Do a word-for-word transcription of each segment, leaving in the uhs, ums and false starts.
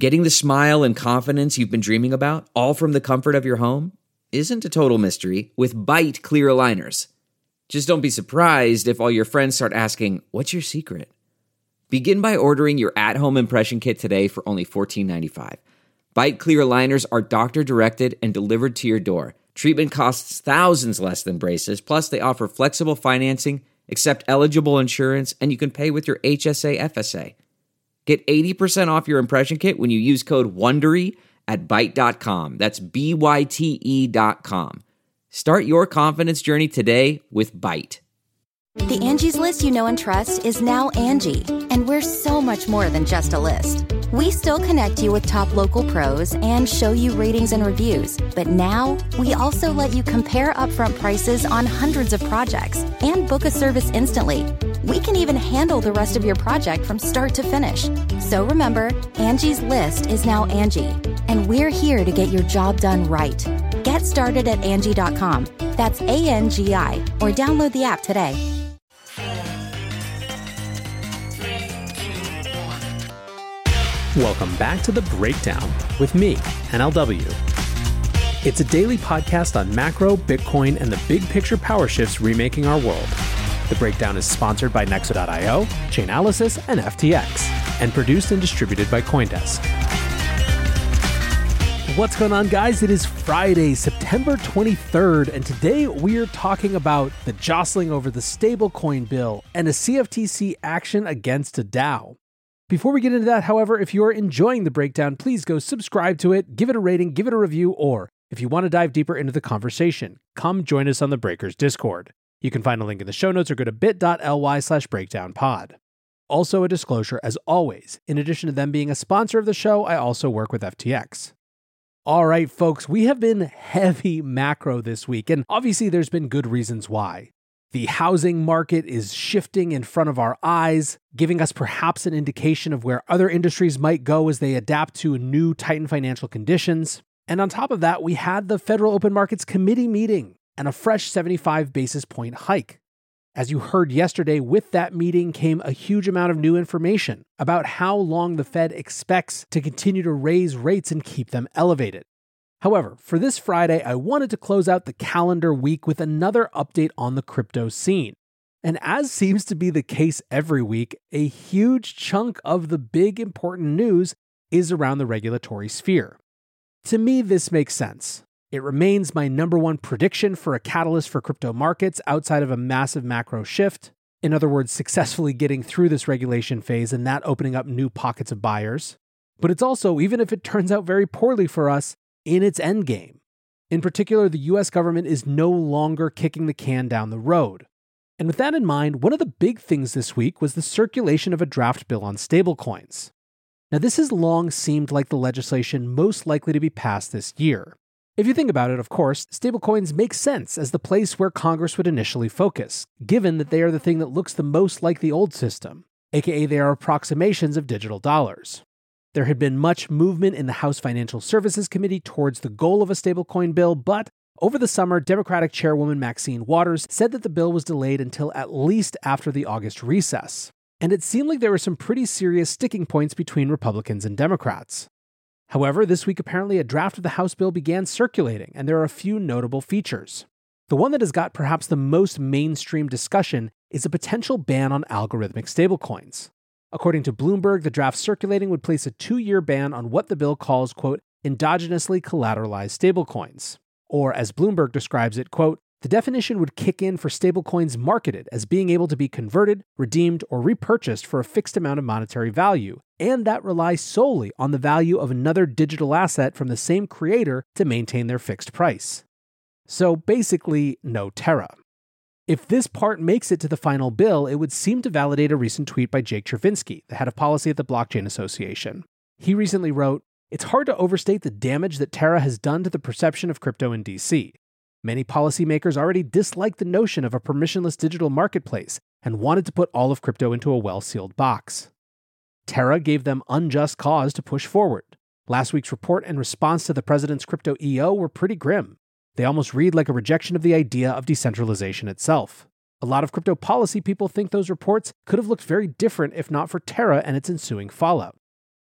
Getting the smile and confidence you've been dreaming about, all from the comfort of your home, isn't a total mystery with Byte clear aligners. Just don't be surprised if all your friends start asking, "What's your secret?" Begin by ordering your at-home impression kit today for only fourteen ninety-five. Byte clear aligners are doctor-directed and delivered to your door. Treatment costs thousands less than braces, plus they offer flexible financing, accept eligible insurance, and you can pay with your H S A F S A. Get eighty percent off your impression kit when you use code WONDERY at byte dot com. That's B Y T E dot com. Start your confidence journey today with Byte. The Angie's List you know and trust is now Angie, and we're so much more than just a list. We still connect you with top local pros and show you ratings and reviews, but now we also let you compare upfront prices on hundreds of projects and book a service instantly. We can even handle the rest of your project from start to finish. So remember, Angie's List is now Angie, and we're here to get your job done right. Get started at Angie dot com. That's A N G I, or download the app today. Welcome back to The Breakdown with me, N L W. It's a daily podcast on macro, Bitcoin, and the big picture power shifts remaking our world. The Breakdown is sponsored by Nexo dot io, Chainalysis, and F T X, and produced and distributed by CoinDesk. What's going on, guys? It is Friday, September twenty-third, and today we're talking about the jostling over the stablecoin bill and a C F T C action against a DAO. Before we get into that, however, if you're enjoying The Breakdown, please go subscribe to it, give it a rating, give it a review, or if you want to dive deeper into the conversation, come join us on the Breakers Discord. You can find a link in the show notes or go to bit.ly slash breakdownpod. Also a disclosure, as always, in addition to them being a sponsor of the show, I also work with F T X. All right, folks, we have been heavy macro this week, and obviously there's been good reasons why. The housing market is shifting in front of our eyes, giving us perhaps an indication of where other industries might go as they adapt to new tightened financial conditions. And on top of that, we had the Federal Open Markets Committee meeting and a fresh seventy-five basis point hike. As you heard yesterday, with that meeting came a huge amount of new information about how long the Fed expects to continue to raise rates and keep them elevated. However, for this Friday, I wanted to close out the calendar week with another update on the crypto scene. And as seems to be the case every week, a huge chunk of the big important news is around the regulatory sphere. To me, this makes sense. It remains my number one prediction for a catalyst for crypto markets outside of a massive macro shift. In other words, successfully getting through this regulation phase and that opening up new pockets of buyers. But it's also, even if it turns out very poorly for us, in its endgame. In particular, the U S government is no longer kicking the can down the road. And with that in mind, one of the big things this week was the circulation of a draft bill on stablecoins. Now, this has long seemed like the legislation most likely to be passed this year. If you think about it, of course, stablecoins make sense as the place where Congress would initially focus, given that they are the thing that looks the most like the old system, aka they are approximations of digital dollars. There had been much movement in the House Financial Services Committee towards the goal of a stablecoin bill, but over the summer, Democratic Chairwoman Maxine Waters said that the bill was delayed until at least after the August recess. And it seemed like there were some pretty serious sticking points between Republicans and Democrats. However, this week apparently a draft of the House bill began circulating, and there are a few notable features. The one that has got perhaps the most mainstream discussion is a potential ban on algorithmic stablecoins. According to Bloomberg, the draft circulating would place a two-year ban on what the bill calls, quote, endogenously collateralized stablecoins. Or, as Bloomberg describes it, quote, the definition would kick in for stablecoins marketed as being able to be converted, redeemed, or repurchased for a fixed amount of monetary value, and that rely solely on the value of another digital asset from the same creator to maintain their fixed price. So basically, no Terra. If this part makes it to the final bill, it would seem to validate a recent tweet by Jake Chervinsky, the head of policy at the Blockchain Association. He recently wrote, "It's hard to overstate the damage that Terra has done to the perception of crypto in D C. Many policymakers already dislike the notion of a permissionless digital marketplace and wanted to put all of crypto into a well-sealed box. Terra gave them unjust cause to push forward. Last week's report and response to the president's crypto E O were pretty grim. They almost read like a rejection of the idea of decentralization itself. A lot of crypto policy people think those reports could have looked very different if not for Terra and its ensuing fallout.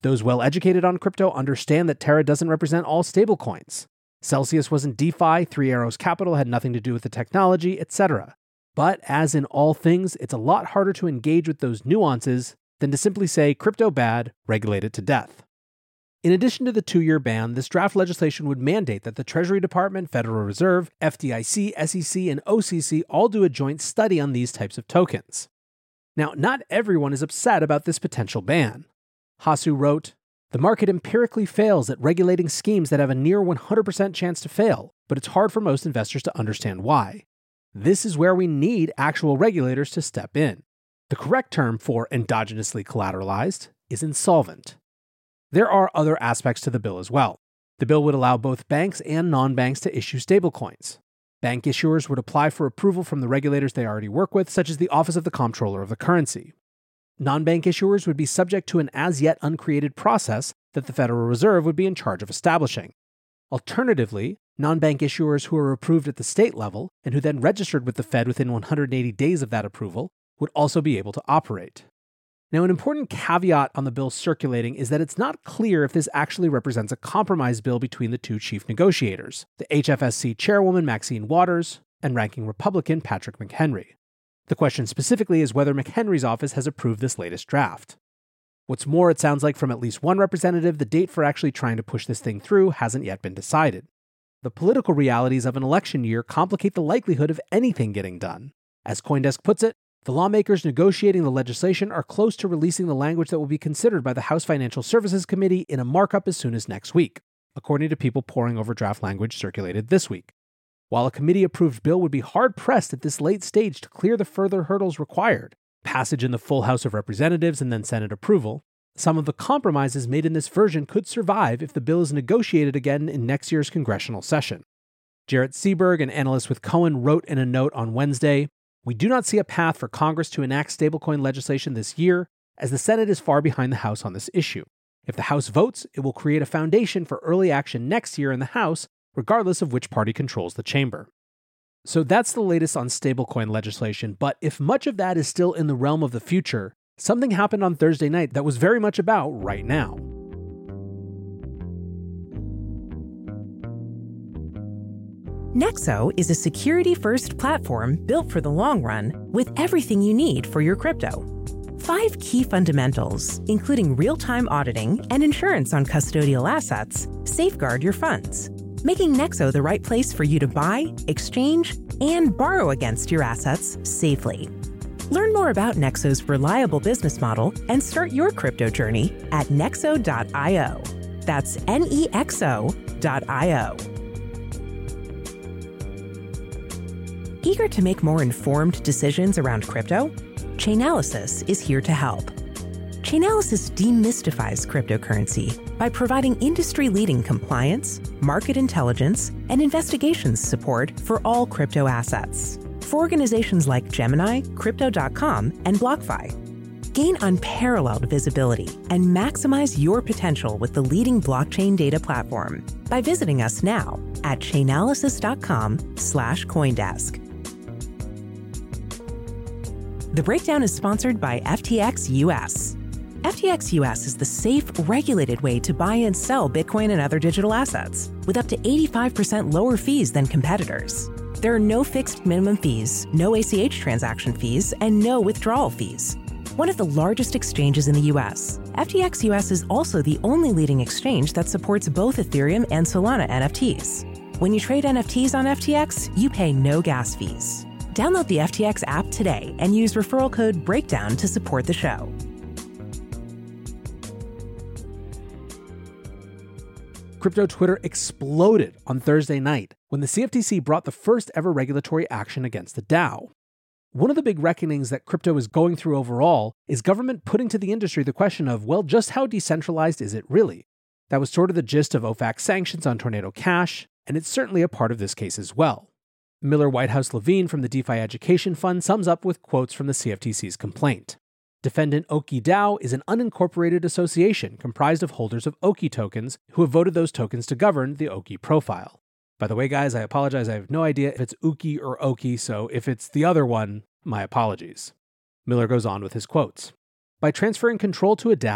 Those well educated on crypto understand that Terra doesn't represent all stablecoins. Celsius wasn't DeFi, Three Arrows Capital had nothing to do with the technology, et cetera. But as in all things, it's a lot harder to engage with those nuances than to simply say crypto bad, regulate it to death. In addition to the two-year ban, this draft legislation would mandate that the Treasury Department, Federal Reserve, F D I C, S E C, and O C C all do a joint study on these types of tokens. Now, not everyone is upset about this potential ban. Hasu wrote, "The market empirically fails at regulating schemes that have a near one hundred percent chance to fail, but it's hard for most investors to understand why. This is where we need actual regulators to step in. The correct term for endogenously collateralized is insolvent." There are other aspects to the bill as well. The bill would allow both banks and non-banks to issue stablecoins. Bank issuers would apply for approval from the regulators they already work with, such as the Office of the Comptroller of the Currency. Non-bank issuers would be subject to an as-yet uncreated process that the Federal Reserve would be in charge of establishing. Alternatively, non-bank issuers who are approved at the state level and who then registered with the Fed within one hundred eighty days of that approval would also be able to operate. Now, an important caveat on the bill circulating is that it's not clear if this actually represents a compromise bill between the two chief negotiators, the H F S C chairwoman Maxine Waters and ranking Republican Patrick McHenry. The question specifically is whether McHenry's office has approved this latest draft. What's more, it sounds like from at least one representative, the date for actually trying to push this thing through hasn't yet been decided. The political realities of an election year complicate the likelihood of anything getting done. As CoinDesk puts it, the lawmakers negotiating the legislation are close to releasing the language that will be considered by the House Financial Services Committee in a markup as soon as next week, according to people poring over draft language circulated this week. While a committee-approved bill would be hard-pressed at this late stage to clear the further hurdles required, passage in the full House of Representatives and then Senate approval, some of the compromises made in this version could survive if the bill is negotiated again in next year's congressional session. Jarrett Seaberg, an analyst with Cohen, wrote in a note on Wednesday, "We do not see a path for Congress to enact stablecoin legislation this year, as the Senate is far behind the House on this issue. If the House votes, it will create a foundation for early action next year in the House, regardless of which party controls the chamber." So that's the latest on stablecoin legislation, but if much of that is still in the realm of the future, something happened on Thursday night that was very much about right now. Nexo is a security-first platform built for the long run with everything you need for your crypto. Five key fundamentals, including real-time auditing and insurance on custodial assets, safeguard your funds, making Nexo the right place for you to buy, exchange, and borrow against your assets safely. Learn more about Nexo's reliable business model and start your crypto journey at nexo dot io. That's N E X O dot I O. Eager to make more informed decisions around crypto? Chainalysis is here to help. Chainalysis demystifies cryptocurrency by providing industry-leading compliance, market intelligence, and investigations support for all crypto assets for organizations like Gemini, Crypto dot com, and BlockFi. Gain unparalleled visibility and maximize your potential with the leading blockchain data platform by visiting us now at chainalysis dot com slash coindesk. The breakdown is sponsored by F T X U S. F T X U S is the safe, regulated way to buy and sell Bitcoin and other digital assets, with up to eighty-five percent lower fees than competitors. There are no fixed minimum fees, no A C H transaction fees, and no withdrawal fees. One of the largest exchanges in the U S, F T X U S is also the only leading exchange that supports both Ethereum and Solana N F Ts. When you trade N F Ts on F T X, you pay no gas fees. Download the F T X app today and use referral code BREAKDOWN to support the show. Crypto Twitter exploded on Thursday night when the C F T C brought the first ever regulatory action against the DAO. One of the big reckonings that crypto is going through overall is government putting to the industry the question of, well, just how decentralized is it really? That was sort of the gist of O FAC sanctions on Tornado Cash, and it's certainly a part of this case as well. Miller Whitehouse Levine from the DeFi Education Fund sums up with quotes from the C F T C's complaint. Defendant Oki DAO is an unincorporated association comprised of holders of Oki tokens who have voted those tokens to govern the Oki profile. By the way, guys, I apologize. I have no idea if it's Uki or Oki, so if it's the other one, my apologies. Miller goes on with his quotes. By transferring control to a DAO,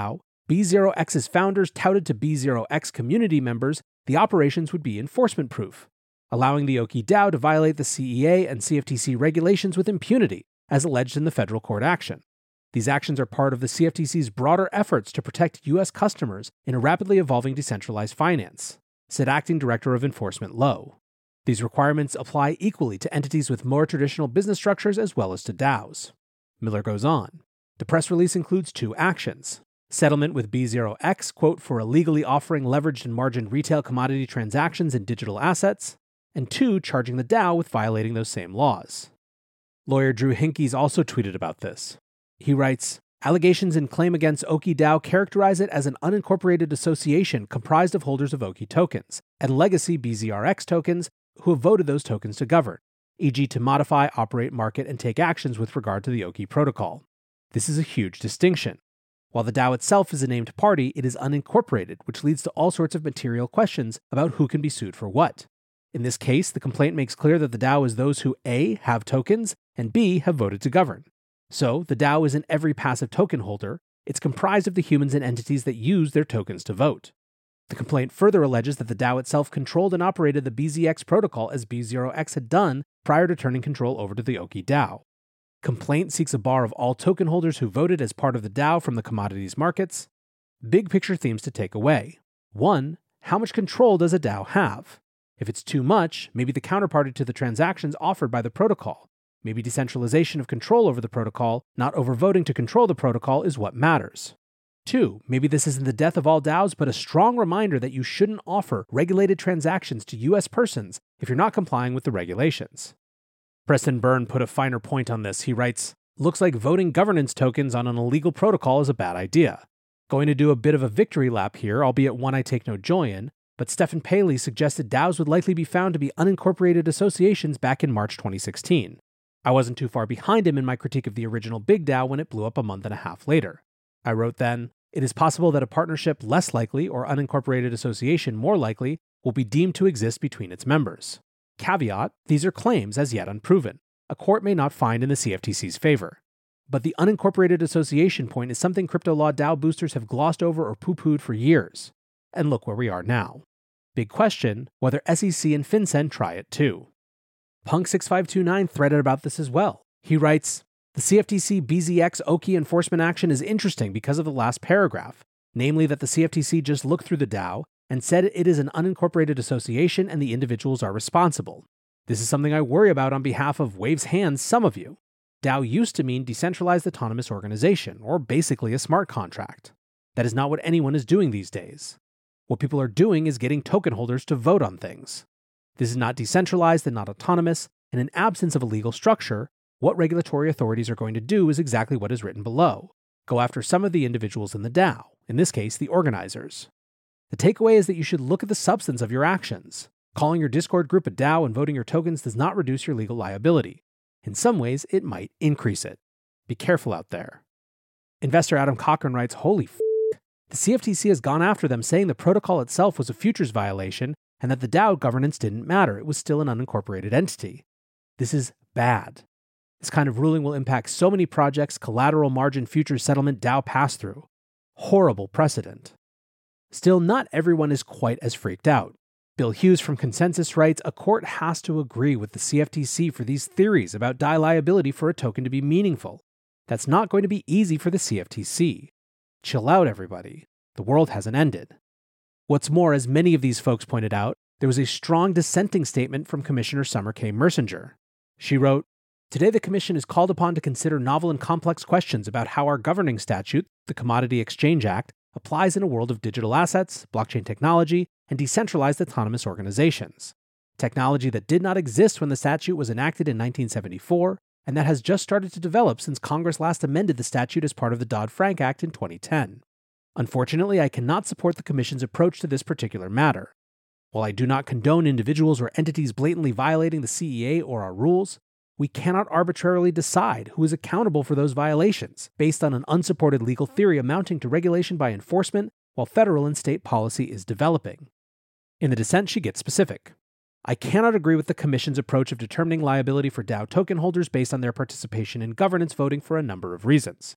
B zero X's founders touted to B zero X community members the operations would be enforcement-proof, allowing the Oki DAO to violate the C E A and C F T C regulations with impunity, as alleged in the federal court action. These actions are part of the C F T C's broader efforts to protect U S customers in a rapidly evolving decentralized finance, said Acting Director of Enforcement Lowe. These requirements apply equally to entities with more traditional business structures as well as to DAOs. Miller goes on. The press release includes two actions. Settlement with B zero X, quote, for illegally offering leveraged and margined retail commodity transactions in digital assets, and two, charging the DAO with violating those same laws. Lawyer Drew Hinkes also tweeted about this. He writes, allegations in claim against Oki DAO characterize it as an unincorporated association comprised of holders of Oki tokens and legacy B Z R X tokens who have voted those tokens to govern, for example to modify, operate, market, and take actions with regard to the Oki protocol. This is a huge distinction. While the DAO itself is a named party, it is unincorporated, which leads to all sorts of material questions about who can be sued for what. In this case, the complaint makes clear that the DAO is those who A, have tokens, and B, have voted to govern. So, the DAO isn't every passive token holder, it's comprised of the humans and entities that use their tokens to vote. The complaint further alleges that the DAO itself controlled and operated the B Z X protocol as B zero X had done prior to turning control over to the Oki DAO. Complaint seeks a bar of all token holders who voted as part of the DAO from the commodities markets. Big picture themes to take away. One, how much control does a DAO have? If it's too much, maybe the counterparty to the transactions offered by the protocol. Maybe decentralization of control over the protocol, not overvoting to control the protocol, is what matters. Two, maybe this isn't the death of all DAOs, but a strong reminder that you shouldn't offer regulated transactions to U S persons if you're not complying with the regulations. Preston Byrne put a finer point on this. He writes, looks like voting governance tokens on an illegal protocol is a bad idea. Going to do a bit of a victory lap here, albeit one I take no joy in, but Stephen Paley suggested DAOs would likely be found to be unincorporated associations back in March twenty sixteen. I wasn't too far behind him in my critique of the original Big DAO when it blew up a month and a half later. I wrote then, it is possible that a partnership less likely or unincorporated association more likely will be deemed to exist between its members. Caveat, these are claims as yet unproven. A court may not find in the C F T C's favor. But the unincorporated association point is something crypto law DAO boosters have glossed over or poo-pooed for years. And look where we are now. Big question, whether S E C and FinCEN try it too. Punk six five two nine threaded about this as well. He writes, the C F T C B Z X Oki enforcement action is interesting because of the last paragraph, namely that the C F T C just looked through the DAO and said it is an unincorporated association and the individuals are responsible. This is something I worry about on behalf of Wave's hands, some of you. DAO used to mean decentralized autonomous organization, or basically a smart contract. That is not what anyone is doing these days. What people are doing is getting token holders to vote on things. This is not decentralized and not autonomous, and in absence of a legal structure, what regulatory authorities are going to do is exactly what is written below. Go after some of the individuals in the DAO, in this case, the organizers. The takeaway is that you should look at the substance of your actions. Calling your Discord group a DAO and voting your tokens does not reduce your legal liability. In some ways, it might increase it. Be careful out there. Investor Adam Cochran writes, holy f***, the C F T C has gone after them saying the protocol itself was a futures violation and that the DAO governance didn't matter. It was still an unincorporated entity. This is bad. This kind of ruling will impact so many projects, collateral margin futures settlement DAO pass-through. Horrible precedent. Still, not everyone is quite as freaked out. Bill Hughes from Consensus writes, a court has to agree with the C F T C for these theories about DAO liability for a token to be meaningful. That's not going to be easy for the C F T C. Chill out, everybody. The world hasn't ended. What's more, as many of these folks pointed out, there was a strong dissenting statement from Commissioner Summer K. Mersinger. She wrote, today the Commission is called upon to consider novel and complex questions about how our governing statute, the Commodity Exchange Act, applies in a world of digital assets, blockchain technology, and decentralized autonomous organizations. Technology that did not exist when the statute was enacted in nineteen seventy-four, and that has just started to develop since Congress last amended the statute as part of the Dodd-Frank Act in twenty ten. Unfortunately, I cannot support the Commission's approach to this particular matter. While I do not condone individuals or entities blatantly violating the C E A or our rules, we cannot arbitrarily decide who is accountable for those violations based on an unsupported legal theory amounting to regulation by enforcement while federal and state policy is developing. In the dissent, she gets specific. I cannot agree with the Commission's approach of determining liability for DAO token holders based on their participation in governance voting for a number of reasons.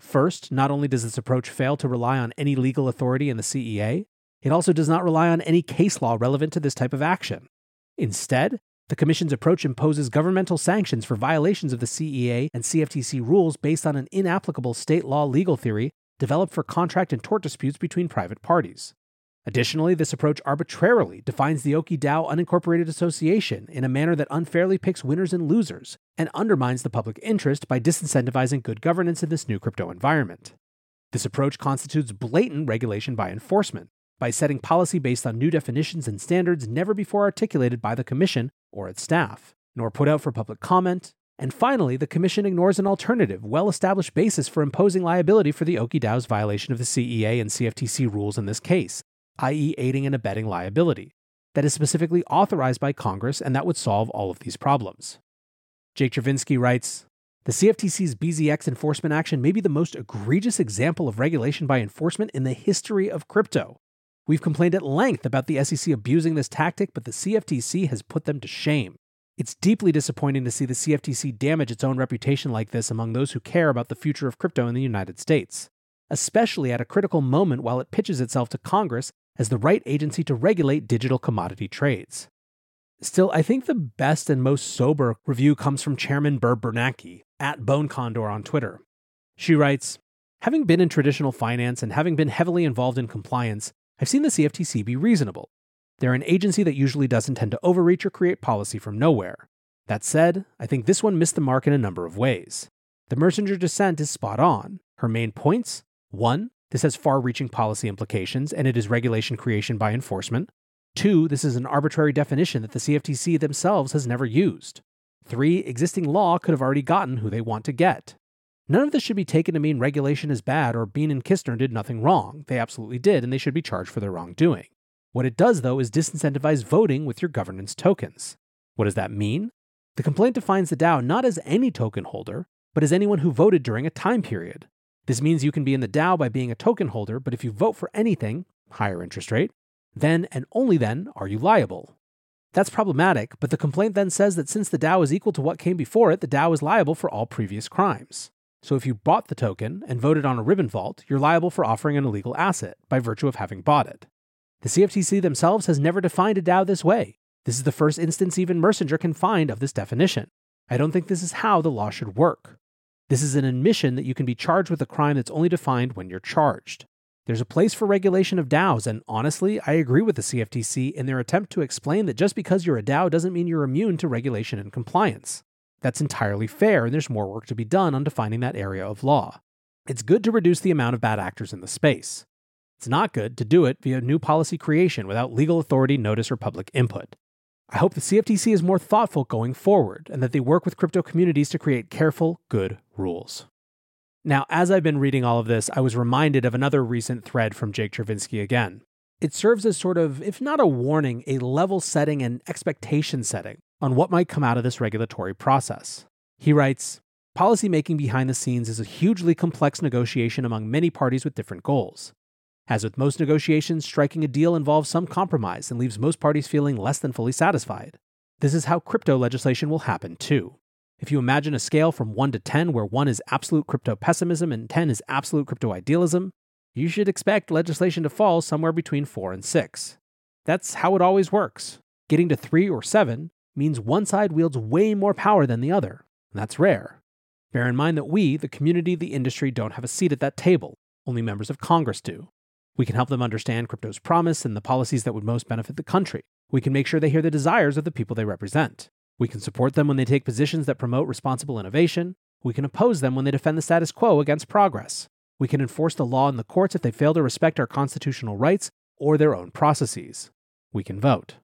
First, not only does this approach fail to rely on any legal authority in the C E A, it also does not rely on any case law relevant to this type of action. Instead, the Commission's approach imposes governmental sanctions for violations of the C E A and C F T C rules based on an inapplicable state law legal theory developed for contract and tort disputes between private parties. Additionally, this approach arbitrarily defines the Oki DAO Unincorporated Association in a manner that unfairly picks winners and losers and undermines the public interest by disincentivizing good governance in this new crypto environment. This approach constitutes blatant regulation by enforcement, by setting policy based on new definitions and standards never before articulated by the Commission or its staff, nor put out for public comment. And finally, the Commission ignores an alternative, well-established basis for imposing liability for the Oki DAO's violation of the C E A and C F T C rules in this case, that is aiding and abetting liability, that is specifically authorized by Congress and that would solve all of these problems. Jake Chervinsky writes, the C F T C's B Z X enforcement action may be the most egregious example of regulation by enforcement in the history of crypto. We've complained at length about the S E C abusing this tactic, but the C F T C has put them to shame. It's deeply disappointing to see the C F T C damage its own reputation like this among those who care about the future of crypto in the United States, especially at a critical moment while it pitches itself to Congress as the right agency to regulate digital commodity trades. Still, I think the best and most sober review comes from Chairman Burr Bernanke, at Bone Condor on Twitter. She writes, having been in traditional finance and having been heavily involved in compliance, I've seen the C F T C be reasonable. They're an agency that usually doesn't tend to overreach or create policy from nowhere. That said, I think this one missed the mark in a number of ways. The Mersinger dissent is spot on. Her main points: one, this has far-reaching policy implications, and it is regulation creation by enforcement. Two, this is an arbitrary definition that the C F T C themselves has never used. Three, existing law could have already gotten who they want to get. None of this should be taken to mean regulation is bad or Bean and Kistner did nothing wrong. They absolutely did, and they should be charged for their wrongdoing. What it does, though, is disincentivize voting with your governance tokens. What does that mean? The complaint defines the DAO not as any token holder, but as anyone who voted during a time period. This means you can be in the DAO by being a token holder, but if you vote for anything, higher interest rate, then and only then are you liable. That's problematic, but the complaint then says that since the DAO is equal to what came before it, the DAO is liable for all previous crimes. So if you bought the token and voted on a ribbon vault, you're liable for offering an illegal asset by virtue of having bought it. The C F T C themselves has never defined a DAO this way. This is the first instance even Mersinger can find of this definition. I don't think this is how the law should work. This is an admission that you can be charged with a crime that's only defined when you're charged. There's a place for regulation of DAOs, and honestly, I agree with the C F T C in their attempt to explain that just because you're a DAO doesn't mean you're immune to regulation and compliance. That's entirely fair, and there's more work to be done on defining that area of law. It's good to reduce the amount of bad actors in the space. It's not good to do it via new policy creation without legal authority, notice, or public input. I hope the C F T C is more thoughtful going forward, and that they work with crypto communities to create careful, good rules. Now, as I've been reading all of this, I was reminded of another recent thread from Jake Chervinsky again. It serves as sort of, if not a warning, a level setting and expectation setting on what might come out of this regulatory process. He writes, policymaking behind the scenes is a hugely complex negotiation among many parties with different goals. As with most negotiations, striking a deal involves some compromise and leaves most parties feeling less than fully satisfied. This is how crypto legislation will happen too. If you imagine a scale from one to ten where one is absolute crypto pessimism and ten is absolute crypto idealism, you should expect legislation to fall somewhere between four and six. That's how it always works. Getting to three or seven means one side wields way more power than the other, and that's rare. Bear in mind that we, the community, the industry, don't have a seat at that table. Only members of Congress do. We can help them understand crypto's promise and the policies that would most benefit the country. We can make sure they hear the desires of the people they represent. We can support them when they take positions that promote responsible innovation. We can oppose them when they defend the status quo against progress. We can enforce the law in the courts if they fail to respect our constitutional rights or their own processes. We can vote.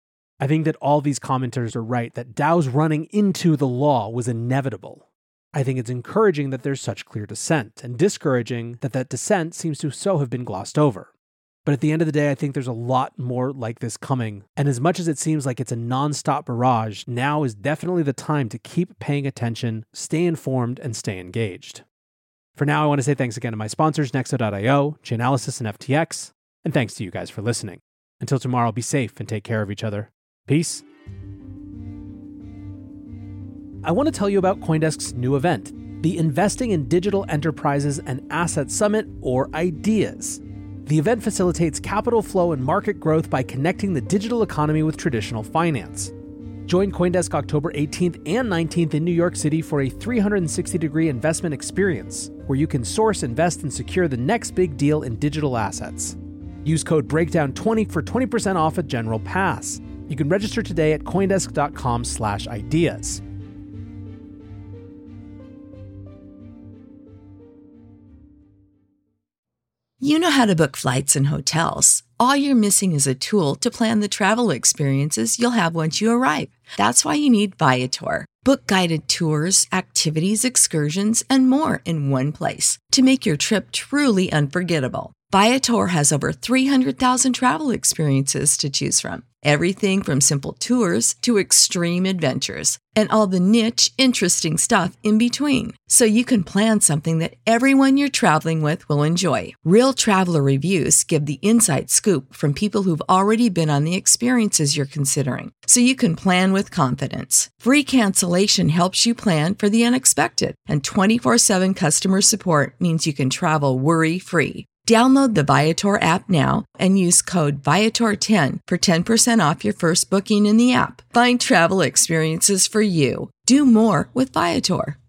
I think that all these commenters are right that DAOs running into the law was inevitable. I think it's encouraging that there's such clear dissent, and discouraging that that dissent seems to so have been glossed over. But at the end of the day, I think there's a lot more like this coming, and as much as it seems like it's a non-stop barrage, now is definitely the time to keep paying attention, stay informed, and stay engaged. For now, I want to say thanks again to my sponsors, Nexo dot io, Chainalysis, and F T X, and thanks to you guys for listening. Until tomorrow, be safe and take care of each other. Peace. I want to tell you about CoinDesk's new event. the Investing in Digital Enterprises and Asset Summit, or IDEAS. The event facilitates capital flow and market growth by connecting the digital economy with traditional finance. Join CoinDesk October eighteenth and nineteenth in New York City for a three hundred sixty degree investment experience where you can source, invest, and secure the next big deal in digital assets. Use code breakdown twenty for twenty percent off a general pass. You can register today at coindesk.com slash ideas. You know how to book flights and hotels. All you're missing is a tool to plan the travel experiences you'll have once you arrive. That's why you need Viator. Book guided tours, activities, excursions, and more in one place to make your trip truly unforgettable. Viator has over three hundred thousand travel experiences to choose from. Everything from simple tours to extreme adventures and all the niche, interesting stuff in between. So you can plan something that everyone you're traveling with will enjoy. Real traveler reviews give the inside scoop from people who've already been on the experiences you're considering. So you can plan with confidence. Free cancellation helps you plan for the unexpected. And twenty-four seven customer support means you can travel worry-free. Download the Viator app now and use code Viator ten for ten percent off your first booking in the app. Find travel experiences for you. Do more with Viator.